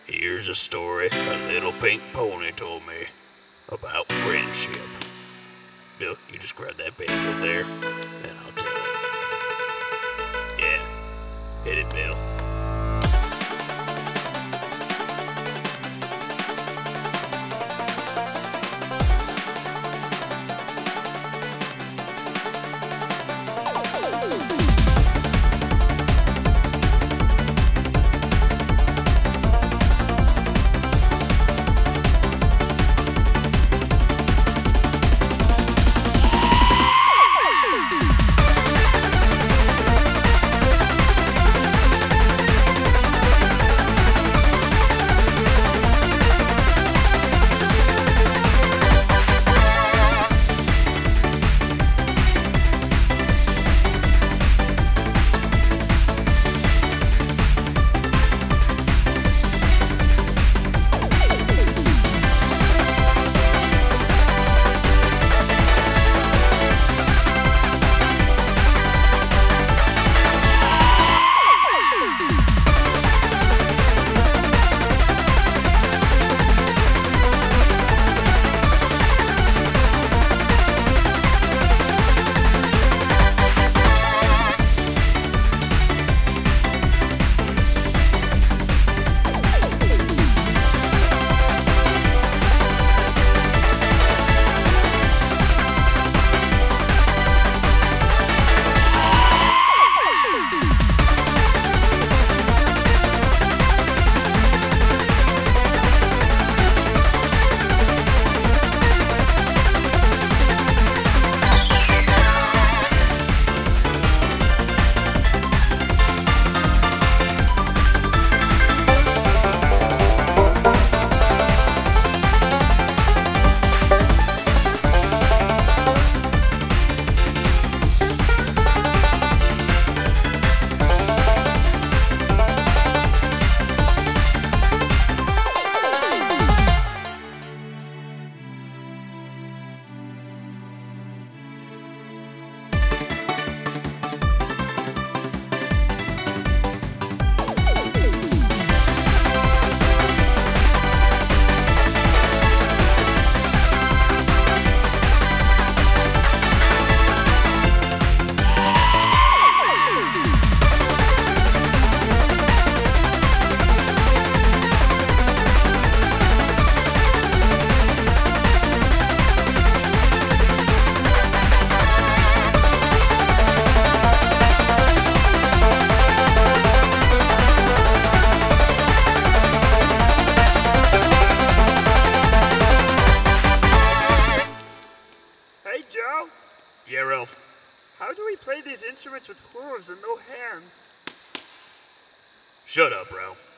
Here's a story a little pink pony told me about friendship. Bill, you just grab that page over there, and I'll tell it. Yeah, hit it, Bill. Hey, Joe, Yeah, Ralph. how do we play these instruments with hooves and no hands? Shut up, Ralph.